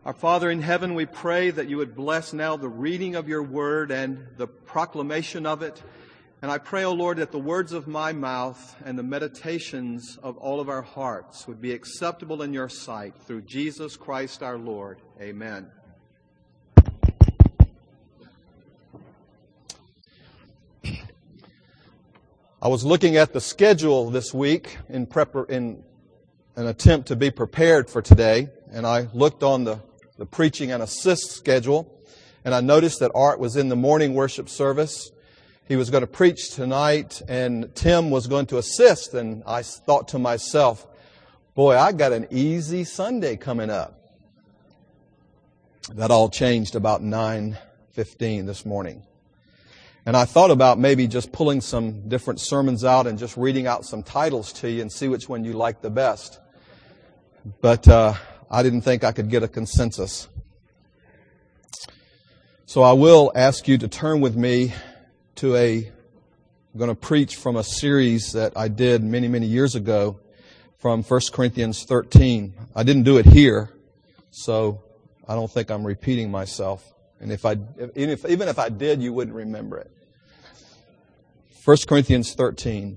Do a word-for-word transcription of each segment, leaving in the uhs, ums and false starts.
Our Father in heaven, we pray that you would bless now the reading of your word and the proclamation of it. And I pray, O Lord, that the words of my mouth and the meditations of all of our hearts would be acceptable in your sight through Jesus Christ our Lord. Amen. I was looking at the schedule this week in, prepar- in an attempt to be prepared for today, and I looked on the, the preaching and assist schedule, and I noticed that Art was in the morning worship service. He was going to preach tonight, and Tim was going to assist, and I thought to myself, boy, I got an easy Sunday coming up. That all changed about nine fifteen this morning. And I thought about maybe just pulling some different sermons out and just reading out some titles to you and see which one you like the best. But uh, I didn't think I could get a consensus. So I will ask you to turn with me to a, I'm going to preach from a series that I did many, many years ago from First Corinthians thirteen. I didn't do it here, so I don't think I'm repeating myself. And if I, even if, even if I did, you wouldn't remember it. First Corinthians thirteen.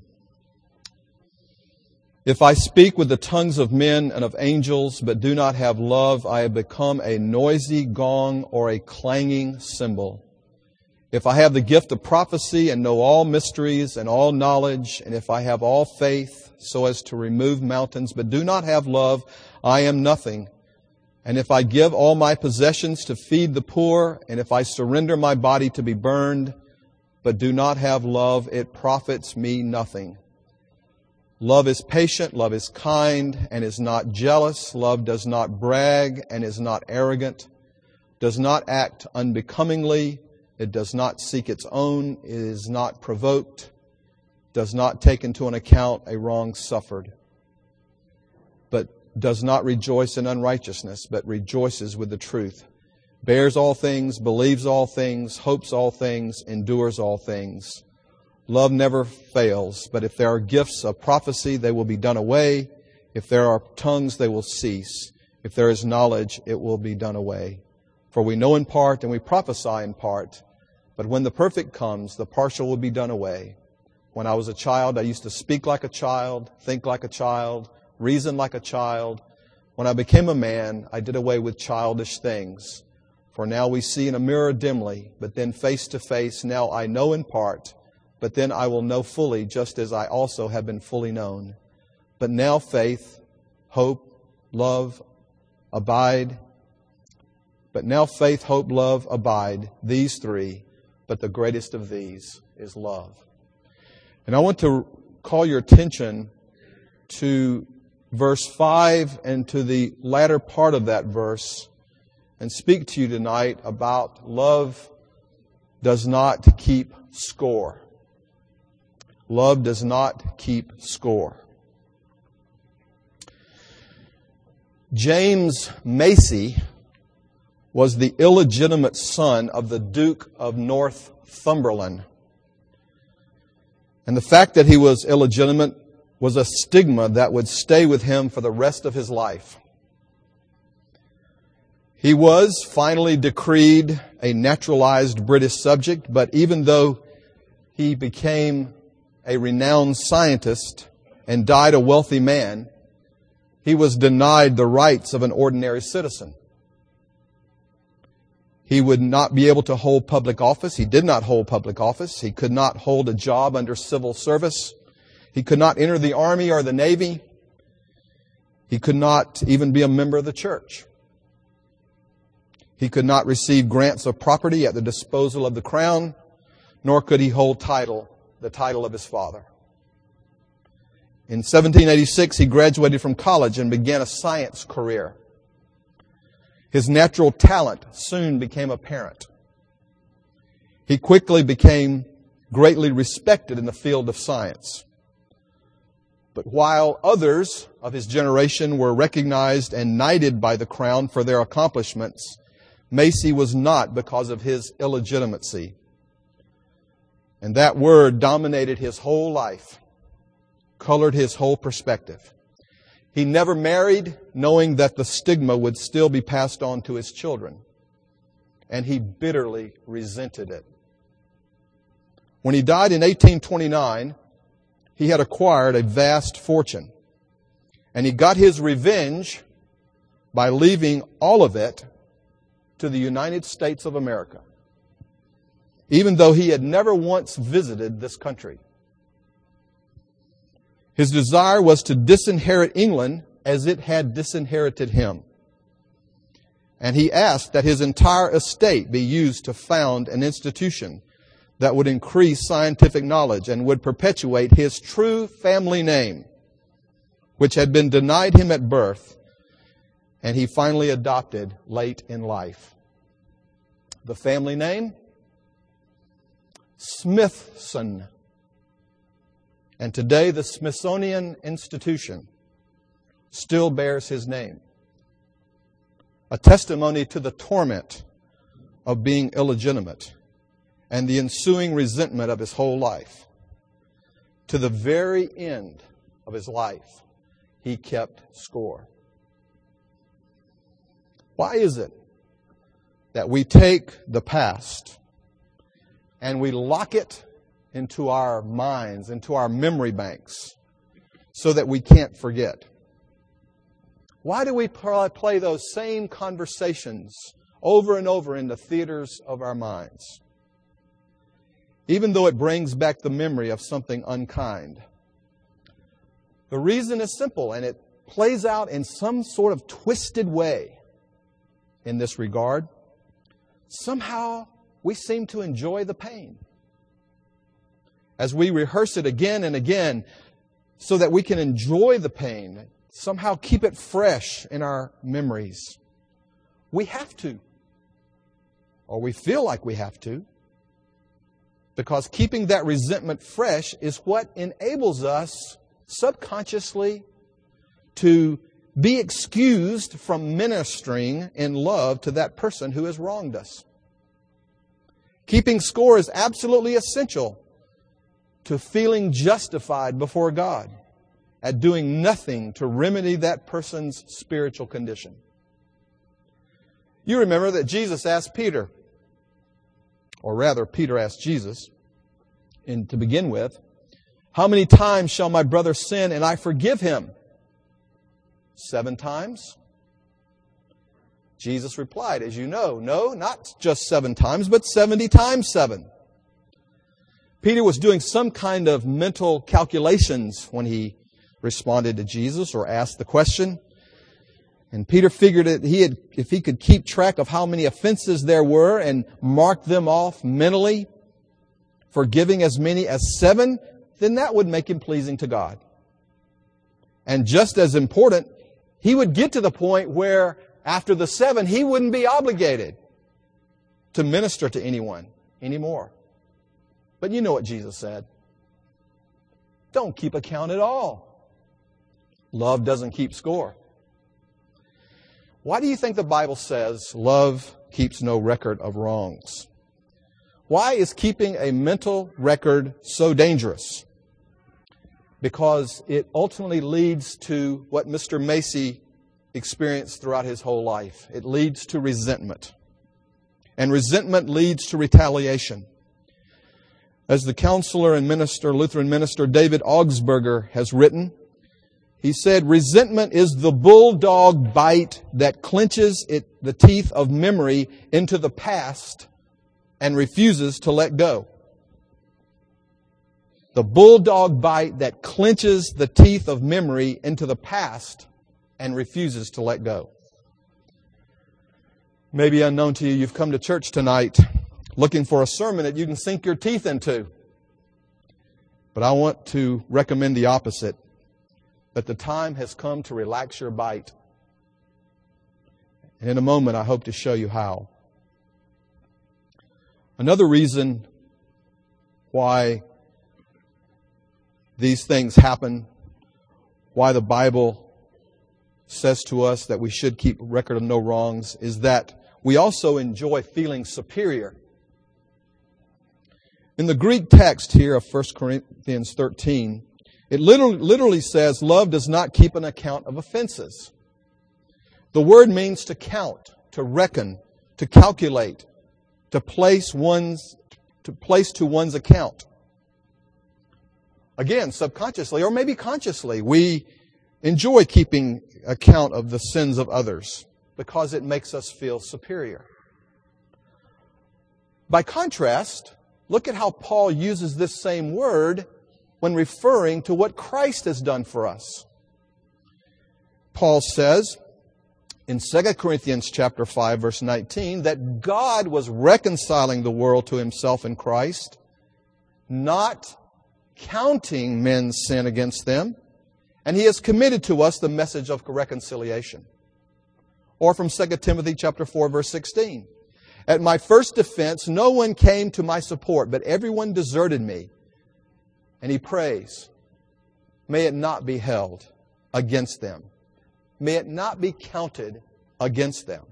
If I speak with the tongues of men and of angels, but do not have love, I have become a noisy gong or a clanging cymbal. If I have the gift of prophecy and know all mysteries and all knowledge, and if I have all faith so as to remove mountains, but do not have love, I am nothing. And if I give all my possessions to feed the poor, and if I surrender my body to be burned, but do not have love, it profits me nothing. Love is patient, love is kind, and is not jealous. Love does not brag and is not arrogant, does not act unbecomingly. It does not seek its own, it is not provoked, does not take into an account a wrong suffered, but does not rejoice in unrighteousness, but rejoices with the truth, bears all things, believes all things, hopes all things, endures all things. Love never fails, but if there are gifts of prophecy, they will be done away. If there are tongues, they will cease. If there is knowledge, it will be done away. For we know in part and we prophesy in part, but when the perfect comes, the partial will be done away. When I was a child, I used to speak like a child, think like a child, reason like a child. When I became a man, I did away with childish things. For now we see in a mirror dimly, but then face to face. Now I know in part, but then I will know fully, just as I also have been fully known. But now faith, hope, love, abide. But now faith, hope, love, abide, these three. But the greatest of these is love. And I want to call your attention to verse five and to the latter part of that verse and speak to you tonight about love does not keep score. Love does not keep score. James Macy was the illegitimate son of the Duke of Northumberland. And the fact that he was illegitimate was a stigma that would stay with him for the rest of his life. He was finally decreed a naturalized British subject, but even though he became a renowned scientist and died a wealthy man, he was denied the rights of an ordinary citizen. He would not be able to hold public office. He did not hold public office. He could not hold a job under civil service. He could not enter the Army or the Navy. He could not even be a member of the church. He could not receive grants of property at the disposal of the crown, nor could he hold title, the title of his father. In seventeen eighty-six, he graduated from college and began a science career. His natural talent soon became apparent. He quickly became greatly respected in the field of science. But while others of his generation were recognized and knighted by the crown for their accomplishments, Macy was not, because of his illegitimacy. And that word dominated his whole life, colored his whole perspective. He never married, knowing that the stigma would still be passed on to his children. And he bitterly resented it. When he died in eighteen twenty-nine, he had acquired a vast fortune. And he got his revenge by leaving all of it to the United States of America, even though he had never once visited this country. His desire was to disinherit England as it had disinherited him. And he asked that his entire estate be used to found an institution that would increase scientific knowledge and would perpetuate his true family name, which had been denied him at birth, and he finally adopted late in life. The family name? Smithson. And today the Smithsonian Institution still bears his name. A testimony to the torment of being illegitimate and the ensuing resentment of his whole life. To the very end of his life, he kept score. Why is it that we take the past and we lock it into our minds, into our memory banks, so that we can't forget? Why do we play those same conversations over and over in the theaters of our minds, even though it brings back the memory of something unkind? The reason is simple, and it plays out in some sort of twisted way in this regard. Somehow we seem to enjoy the pain as we rehearse it again and again so that we can enjoy the pain, somehow keep it fresh in our memories. We have to, or we feel like we have to, because keeping that resentment fresh is what enables us subconsciously to be excused from ministering in love to that person who has wronged us. Keeping score is absolutely essential to feeling justified before God at doing nothing to remedy that person's spiritual condition. You remember that Jesus asked Peter, or rather Peter asked Jesus, and to begin with, "How many times shall my brother sin and I forgive him? Seven times?" Jesus replied, as you know, no, not just seven times, but seventy times seven. Peter was doing some kind of mental calculations when he responded to Jesus or asked the question. And Peter figured that he had, if he could keep track of how many offenses there were and mark them off mentally, forgiving as many as seven, then that would make him pleasing to God. And just as important, he would get to the point where after the seven, he wouldn't be obligated to minister to anyone anymore. But you know what Jesus said. Don't keep account at all. Love doesn't keep score. Why do you think the Bible says love keeps no record of wrongs? Why is keeping a mental record so dangerous? Because it ultimately leads to what Mister Macy experienced throughout his whole life. It leads to resentment. And resentment leads to retaliation. As the counselor and minister, Lutheran minister David Augsburger has written, he said, resentment is the bulldog bite that clenches it, the teeth of memory into the past and refuses to let go. The bulldog bite that clenches the teeth of memory into the past and refuses to let go. Maybe unknown to you, you've come to church tonight looking for a sermon that you can sink your teeth into. But I want to recommend the opposite, that the time has come to relax your bite. And in a moment, I hope to show you how. Another reason why these things happen, why the Bible says to us that we should keep record of no wrongs, is that we also enjoy feeling superior. In the Greek text here of First Corinthians thirteen, It literally, literally says, love does not keep an account of offenses. The word means to count, to reckon, to calculate, to place one's, to place to one's account. Again, subconsciously or maybe consciously, we enjoy keeping account of the sins of others because it makes us feel superior. By contrast, look at how Paul uses this same word when referring to what Christ has done for us. Paul says in Second Corinthians chapter five, verse nineteen, that God was reconciling the world to Himself in Christ, not counting men's sin against them, and He has committed to us the message of reconciliation. Or from Second Timothy chapter four, verse sixteen, at my first defense, no one came to my support, but everyone deserted me. And he prays, may it not be held against them. May it not be counted against them.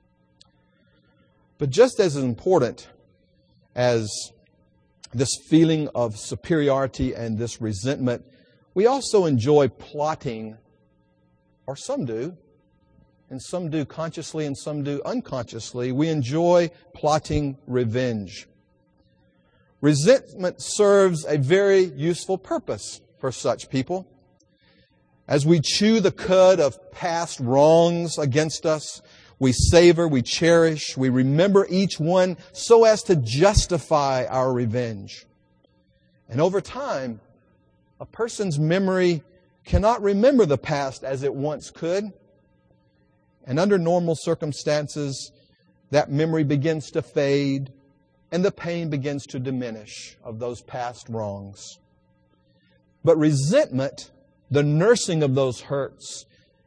But just as important as this feeling of superiority and this resentment, we also enjoy plotting, or some do, and some do consciously and some do unconsciously. We enjoy plotting revenge. Resentment serves a very useful purpose for such people. As we chew the cud of past wrongs against us, we savor, we cherish, we remember each one so as to justify our revenge. And over time, a person's memory cannot remember the past as it once could. And under normal circumstances, that memory begins to fade and the pain begins to diminish of those past wrongs. But resentment, the nursing of those hurts,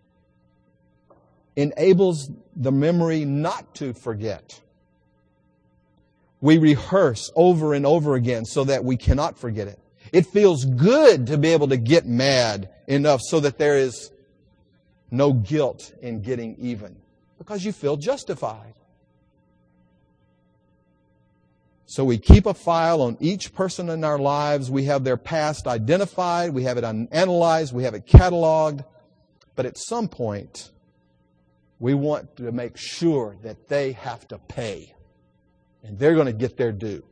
enables the memory not to forget. We rehearse over and over again so that we cannot forget it. It feels good to be able to get mad enough so that there is no guilt in getting even, because you feel justified. So we keep a file on each person in our lives. We have their past identified. We have it analyzed. We have it cataloged. But at some point, we want to make sure that they have to pay. And they're going to get their due.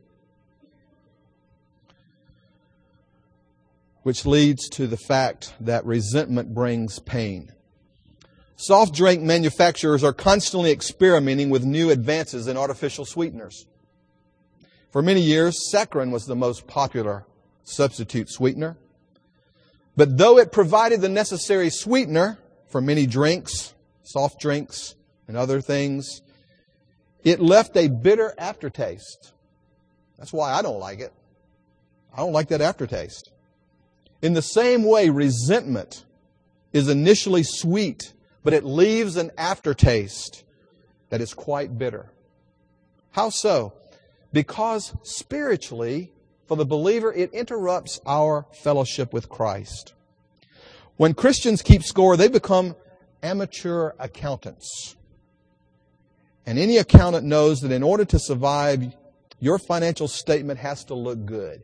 Which leads to the fact that resentment brings pain. Soft drink manufacturers are constantly experimenting with new advances in artificial sweeteners. For many years, saccharin was the most popular substitute sweetener. But though it provided the necessary sweetener for many drinks, soft drinks, and other things, it left a bitter aftertaste. That's why I don't like it. I don't like that aftertaste. In the same way, resentment is initially sweet, but it leaves an aftertaste that is quite bitter. How so? Because spiritually, for the believer, it interrupts our fellowship with Christ. When Christians keep score, they become amateur accountants. And any accountant knows that in order to survive, your financial statement has to look good.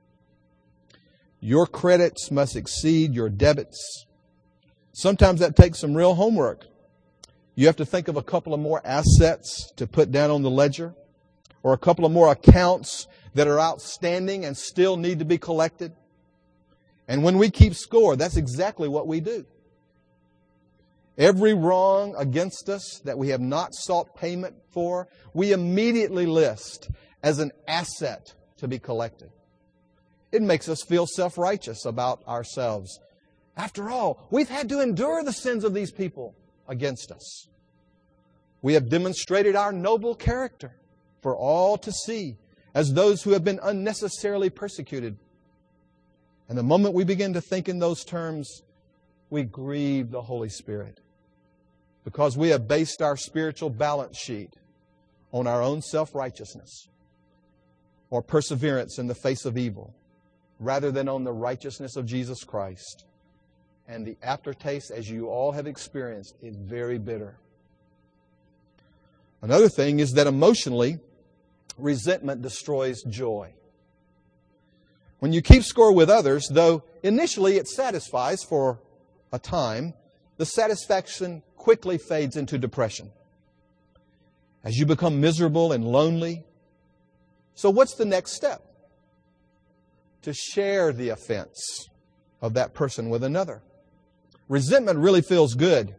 Your credits must exceed your debits. Sometimes that takes some real homework. You have to think of a couple of more assets to put down on the ledger, or a couple of more accounts that are outstanding and still need to be collected. And when we keep score, that's exactly what we do. Every wrong against us that we have not sought payment for, we immediately list as an asset to be collected. It makes us feel self-righteous about ourselves. After all, we've had to endure the sins of these people against us. We have demonstrated our noble character for all to see as those who have been unnecessarily persecuted. And the moment we begin to think in those terms, we grieve the Holy Spirit, because we have based our spiritual balance sheet on our own self-righteousness or perseverance in the face of evil, rather than on the righteousness of Jesus Christ. And the aftertaste, as you all have experienced, is very bitter. Another thing is that emotionally, resentment destroys joy. When you keep score with others, though initially it satisfies for a time, the satisfaction quickly fades into depression as you become miserable and lonely. So what's the next step? To share the offense of that person with another. Resentment really feels good.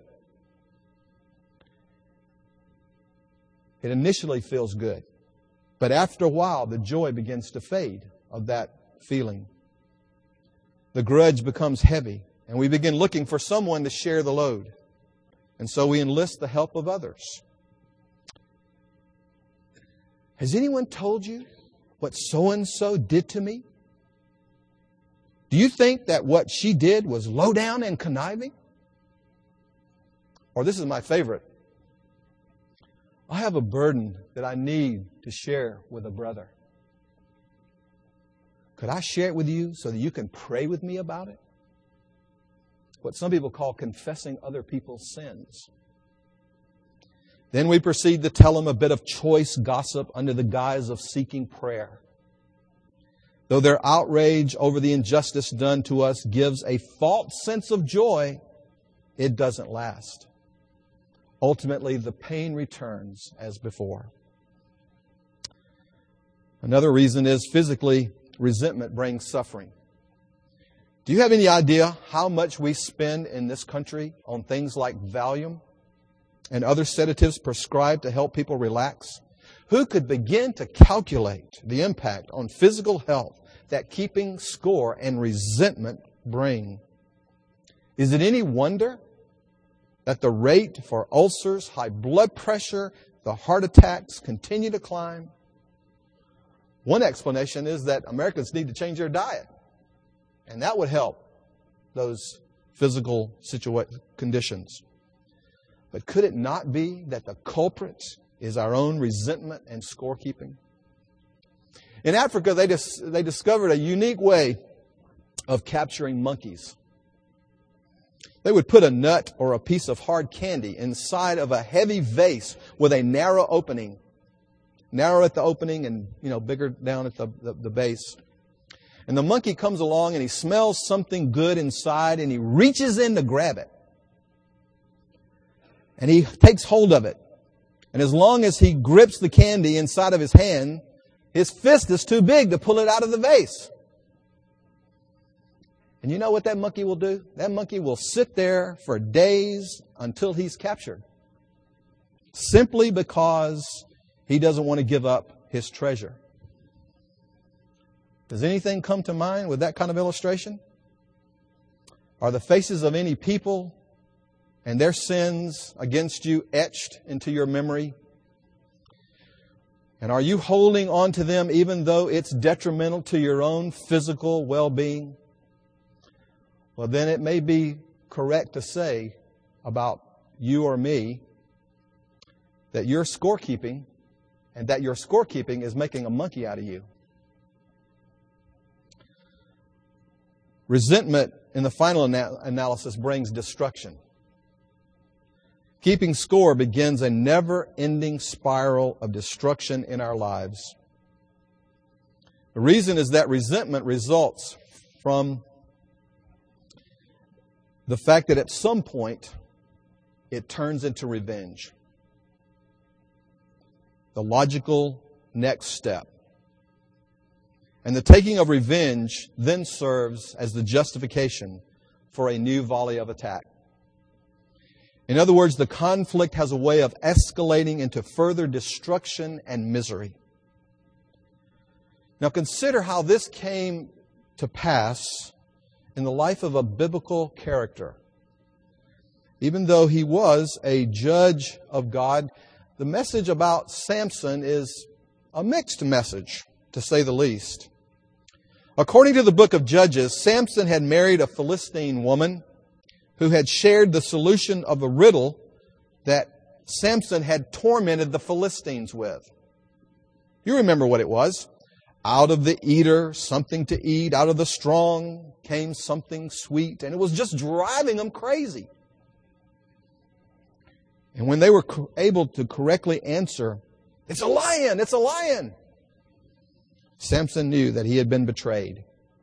It initially feels good. But after a while, the joy begins to fade of that feeling. The grudge becomes heavy, and we begin looking for someone to share the load. And so we enlist the help of others. Has anyone told you what so-and-so did to me? Do you think that what she did was low down and conniving? Or this is my favorite. I have a burden that I need to share with a brother. Could I share it with you so that you can pray with me about it? What some people call confessing other people's sins. Then we proceed to tell them a bit of choice gossip under the guise of seeking prayer. Though their outrage over the injustice done to us gives a false sense of joy, it doesn't last. Ultimately, the pain returns as before. Another reason is physically, resentment brings suffering. Do you have any idea how much we spend in this country on things like Valium and other sedatives prescribed to help people relax? Who could begin to calculate the impact on physical health that keeping score and resentment bring? Is it any wonder that the rate for ulcers, high blood pressure, the heart attacks continue to climb? One explanation is that Americans need to change their diet, and that would help those physical situa- conditions. But could it not be that the culprit is our own resentment and scorekeeping? In Africa, they, dis- they discovered a unique way of capturing monkeys. They would put a nut or a piece of hard candy inside of a heavy vase with a narrow opening. Narrow at the opening and, you know, bigger down at the, the, the base. And the monkey comes along and he smells something good inside and he reaches in to grab it. And he takes hold of it. And as long as he grips the candy inside of his hand, his fist is too big to pull it out of the vase. And you know what that monkey will do? That monkey will sit there for days until he's captured. Simply because he doesn't want to give up his treasure. Does anything come to mind with that kind of illustration? Are the faces of any people and their sins against you etched into your memory? And are you holding on to them even though it's detrimental to your own physical well-being? Well, then it may be correct to say about you or me that you're scorekeeping and that your scorekeeping is making a monkey out of you. Resentment in the final ana- analysis brings destruction. Keeping score begins a never-ending spiral of destruction in our lives. The reason is that resentment results from the fact that at some point it turns into revenge. The logical next step. And the taking of revenge then serves as the justification for a new volley of attack. In other words, the conflict has a way of escalating into further destruction and misery. Now consider how this came to pass in the life of a biblical character. Even though he was a judge of God, the message about Samson is a mixed message, to say the least. According to the book of Judges, Samson had married a Philistine woman who had shared the solution of a riddle that Samson had tormented the Philistines with. You remember what it was. Out of the eater, something to eat. Out of the strong came something sweet. And it was just driving them crazy. And when they were able to correctly answer, "It's a lion! It's a lion!" Samson knew that he had been betrayed.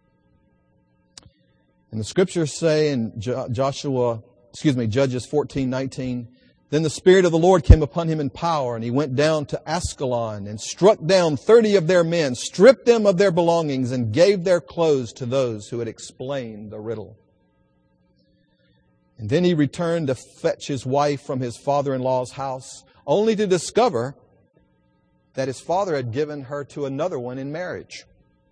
And the scriptures say in Joshua, excuse me, Judges fourteen nineteen, then the Spirit of the Lord came upon him in power, and he went down to Ascalon and struck down thirty of their men, stripped them of their belongings, and gave their clothes to those who had explained the riddle. And then he returned to fetch his wife from his father-in-law's house, only to discover that his father had given her to another one in marriage.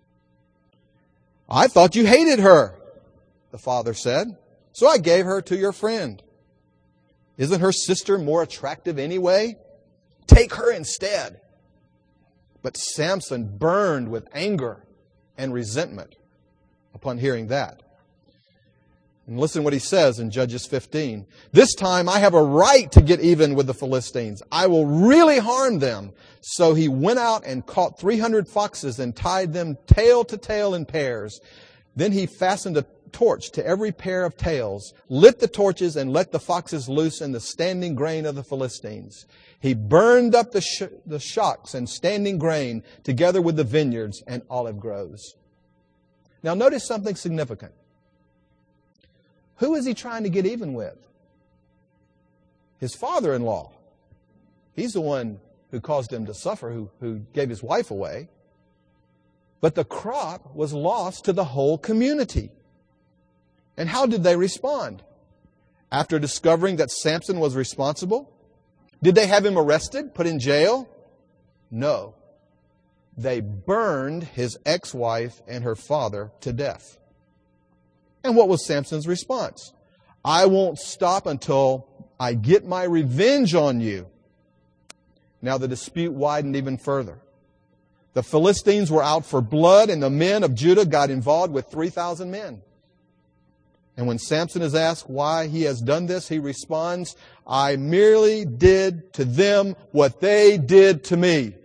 I thought you hated her, the father said, so I gave her to your friend. Isn't her sister more attractive anyway? Take her instead. But Samson burned with anger and resentment upon hearing that. And listen what he says in Judges fifteen. This time I have a right to get even with the Philistines. I will really harm them. So he went out and caught three hundred foxes and tied them tail to tail in pairs. Then he fastened a torch to every pair of tails, lit the torches, and let the foxes loose in the standing grain of the Philistines. He burned up the, sh- the shocks and standing grain together with the vineyards and olive groves. Now notice something significant. Who is he trying to get even with? His father-in-law. He's the one who caused him to suffer, who, who gave his wife away. But the crop was lost to the whole community. And how did they respond? After discovering that Samson was responsible? Did they have him arrested, put in jail? No. They burned his ex-wife and her father to death. And what was Samson's response? I won't stop until I get my revenge on you. Now the dispute widened even further. The Philistines were out for blood, and the men of Judah got involved with three thousand men. And when Samson is asked why he has done this, he responds, I merely did to them what they did to me.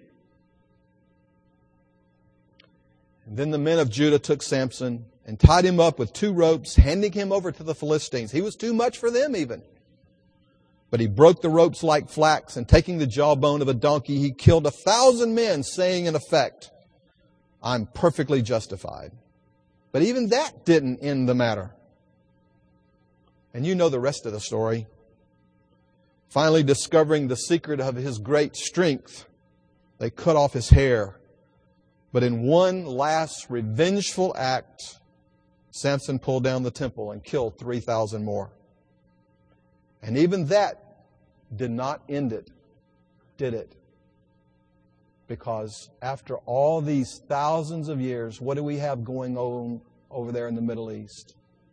And then the men of Judah took Samson and tied him up with two ropes, handing him over to the Philistines. He was too much for them even. But he broke the ropes like flax, and taking the jawbone of a donkey, he killed a thousand men, saying in effect, I'm perfectly justified. But even that didn't end the matter. And you know the rest of the story. Finally discovering the secret of his great strength, they cut off his hair. But in one last revengeful act, Samson pulled down the temple and killed three thousand more. And even that did not end it, did it? Because after all these thousands of years, what do we have going on over there in the Middle East?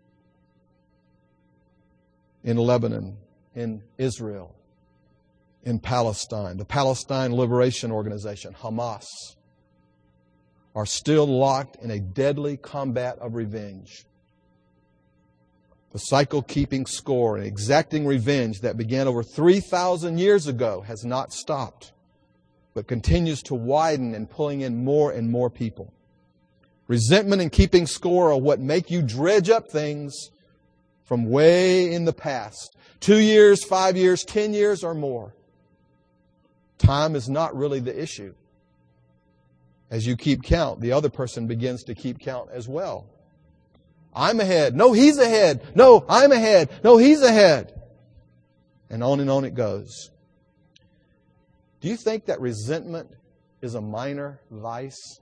In Lebanon, in Israel, in Palestine, the Palestine Liberation Organization, Hamas, are still locked in a deadly combat of revenge. The cycle keeping score and exacting revenge that began over three thousand years ago has not stopped, but continues to widen and pulling in more and more people. Resentment and keeping score are what make you dredge up things from way in the past. Two years, five years, ten years or more. Time is not really the issue. As you keep count, the other person begins to keep count as well. I'm ahead. No, he's ahead. No, I'm ahead. No, he's ahead. And on and on it goes. Do you think that resentment is a minor vice?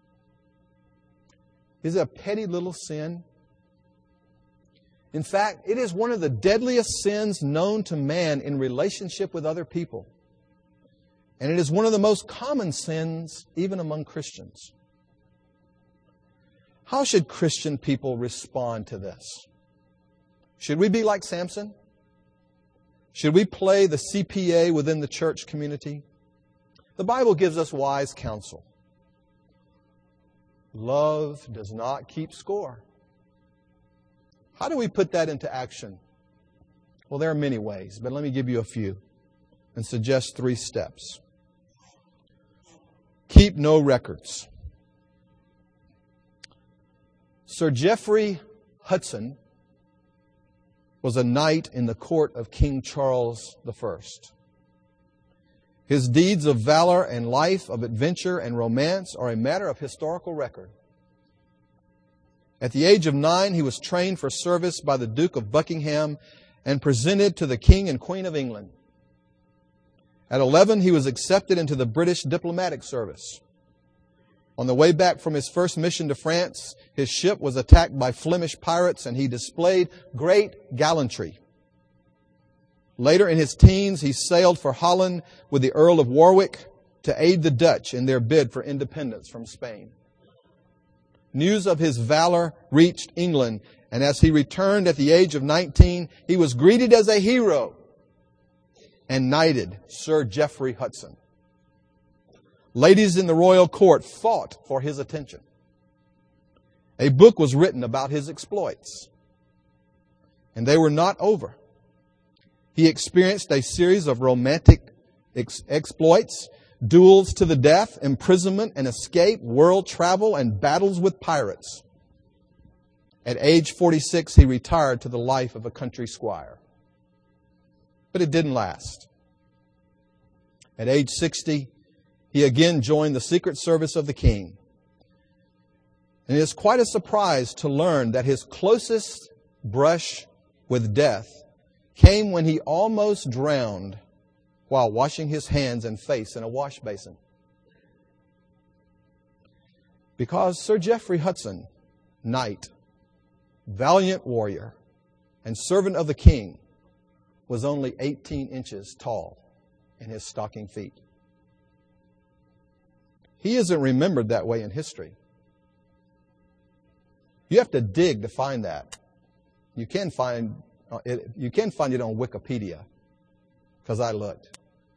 Is it a petty little sin? In fact, it is one of the deadliest sins known to man in relationship with other people. And it is one of the most common sins even among Christians. How should Christian people respond to this? Should we be like Samson? Should we play the C P A within the church community? The Bible gives us wise counsel. Love does not keep score. How do we put that into action? Well, there are many ways, but let me give you a few and suggest three steps. Keep no records. Sir Geoffrey Hudson was a knight in the court of King Charles the First. His deeds of valor and life of adventure and romance are a matter of historical record. At the age of nine, he was trained for service by the Duke of Buckingham and presented to the King and Queen of England. At eleven, he was accepted into the British diplomatic service. On the way back from his first mission to France, his ship was attacked by Flemish pirates and he displayed great gallantry. Later in his teens, he sailed for Holland with the Earl of Warwick to aid the Dutch in their bid for independence from Spain. News of his valor reached England, and as he returned at the age of nineteen, he was greeted as a hero and knighted Sir Geoffrey Hudson. Ladies in the royal court fought for his attention. A book was written about his exploits, and they were not over. He experienced a series of romantic ex- exploits, duels to the death, imprisonment and escape, world travel, and battles with pirates. At age forty-six, he retired to the life of a country squire. But it didn't last. At age sixty, he again joined the Secret Service of the King. And it is quite a surprise to learn that his closest brush with death came when he almost drowned while washing his hands and face in a wash basin. Because Sir Geoffrey Hudson, knight, valiant warrior, and servant of the king, was only eighteen inches tall in his stocking feet. He isn't remembered that way in history. You have to dig to find that. You can find it, you can find it on Wikipedia, because I looked.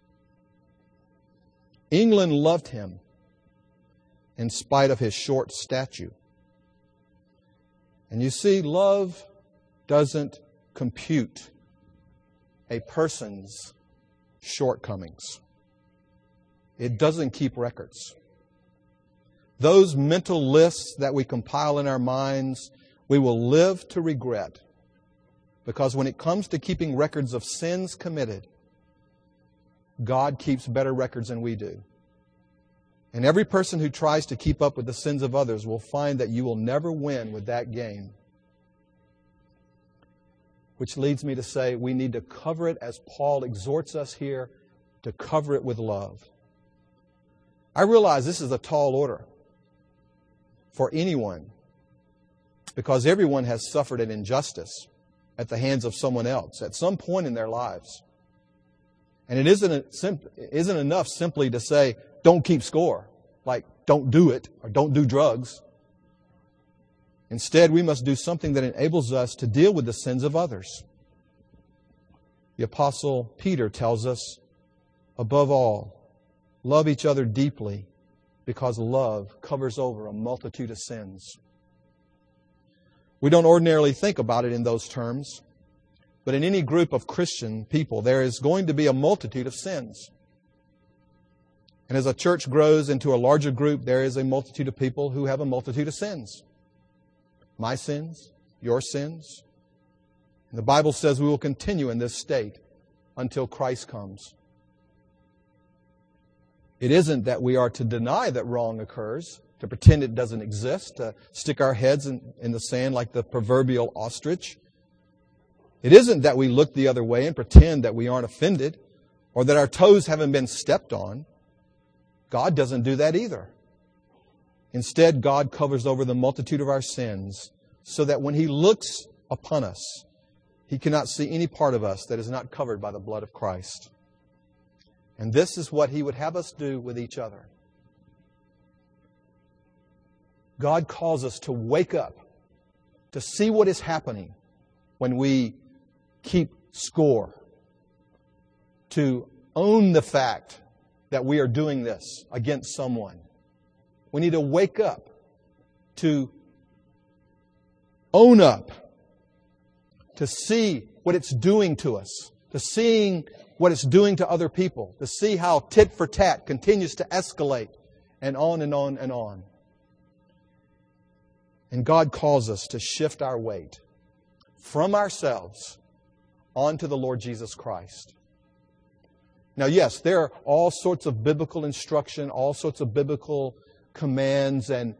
England loved him in spite of his short stature. And you see, love doesn't compute a person's shortcomings. It doesn't keep records. Those mental lists that we compile in our minds, we will live to regret. Because when it comes to keeping records of sins committed, God keeps better records than we do. And every person who tries to keep up with the sins of others will find that you will never win with that game. Which leads me to say we need to cover it, as Paul exhorts us here, to cover it with love. I realize this is a tall order for anyone, because everyone has suffered an injustice at the hands of someone else at some point in their lives. And it isn't, a, isn't enough simply to say, don't keep score, like don't do it or don't do drugs. Instead, we must do something that enables us to deal with the sins of others. The Apostle Peter tells us, above all, love each other deeply, because love covers over a multitude of sins. We don't ordinarily think about it in those terms, but in any group of Christian people, there is going to be a multitude of sins. And as a church grows into a larger group, there is a multitude of people who have a multitude of sins. My sins, your sins. And the Bible says we will continue in this state until Christ comes. It isn't that we are to deny that wrong occurs, to pretend it doesn't exist, to stick our heads in, in the sand like the proverbial ostrich. It isn't that we look the other way and pretend that we aren't offended or that our toes haven't been stepped on. God doesn't do that either. Instead, God covers over the multitude of our sins so that when He looks upon us, He cannot see any part of us that is not covered by the blood of Christ. And this is what He would have us do with each other. God calls us to wake up, to see what is happening when we keep score, to own the fact that we are doing this against someone. We need to wake up, to own up, to see what it's doing to us, to seeing what it's doing to other people, to see how tit for tat continues to escalate, and on and on and on. And God calls us to shift our weight from ourselves onto the Lord Jesus Christ. Now, yes, there are all sorts of biblical instruction, all sorts of biblical commands and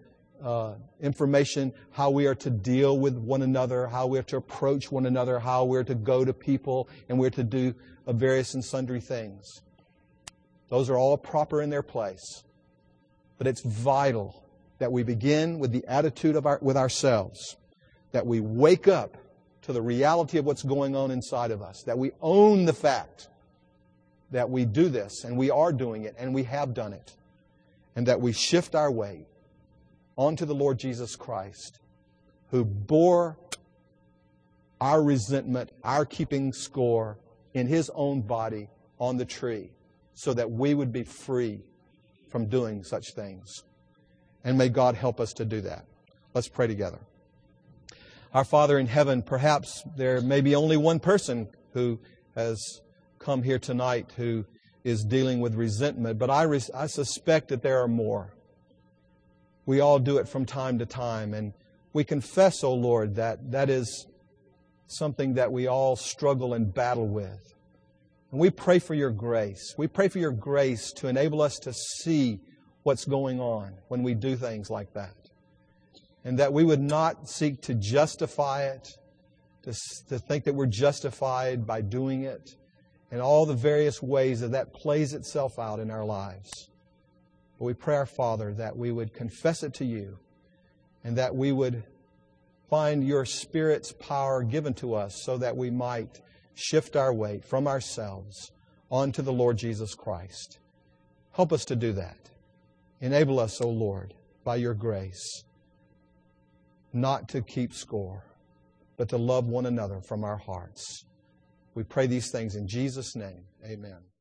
uh, information, how we are to deal with one another, how we are to approach one another, how we're to go to people, and we're to do uh, various and sundry things. Those are all proper in their place. But it's vital that we begin with the attitude of our, with ourselves, that we wake up to the reality of what's going on inside of us, that we own the fact that we do this, and we are doing it, and we have done it, and that we shift our weight onto the Lord Jesus Christ, who bore our resentment, our keeping score in His own body on the tree, so that we would be free from doing such things. And may God help us to do that. Let's pray together. Our Father in heaven, perhaps there may be only one person who has come here tonight who is dealing with resentment, but I, res- I suspect that there are more. We all do it from time to time, and we confess, O Lord, that that is something that we all struggle and battle with. And we pray for your grace. We pray for your grace to enable us to see what's going on when we do things like that. And that we would not seek to justify it, to, to think that we're justified by doing it, and all the various ways that that plays itself out in our lives. But we pray, our Father, that we would confess it to you, and that we would find your Spirit's power given to us so that we might shift our weight from ourselves onto the Lord Jesus Christ. Help us to do that. Enable us, O Lord, by your grace, not to keep score, but to love one another from our hearts. We pray these things in Jesus' name. Amen.